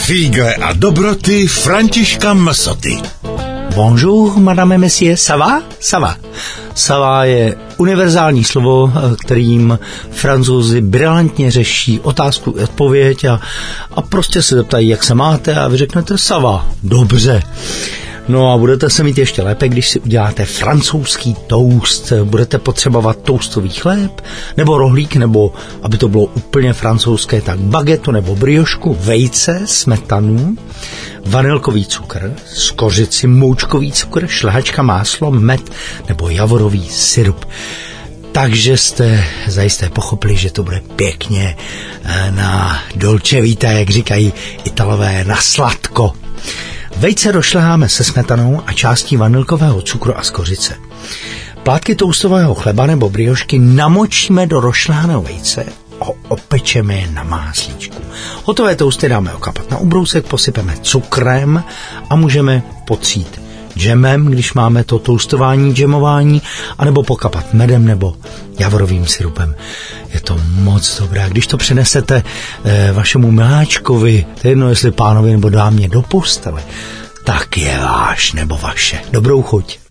Fígle a dobroty Františka Msoty. Bonjour, madame, monsieur, ça va? Ça va. Ça va je univerzální slovo, kterým Francouzi brilantně řeší otázku a odpověď a prostě se zeptají, jak se máte a vy řeknete ça va, dobře. No a budete se mít ještě lépe, když si uděláte francouzský toast. Budete potřebovat toastový chléb, nebo rohlík, nebo, aby to bylo úplně francouzské, tak bagetu nebo briošku, vejce, smetanu, vanilkový cukr, skořici, moučkový cukr, šlehačka, máslo, med nebo javorový syrup. Takže jste zajisté pochopili, že to bude pěkně na dolce vita, jak říkají Italové, na sladko. Vejce rošleháme se smetanou a částí vanilkového cukru a skořice. Plátky toustového chleba nebo briošky namočíme do rošlehaného vejce a opečeme je na máslíčku. Hotové tousty dáme okapat na ubrousek, posypeme cukrem a můžeme potřít džemem, když máme to toustování, džemování, anebo pokapat medem nebo javorovým syrupem. Je to moc dobré. Když to přenesete vašemu miláčkovi, to je jedno, jestli pánovi nebo dámě do postele, tak je váš nebo vaše. Dobrou chuť.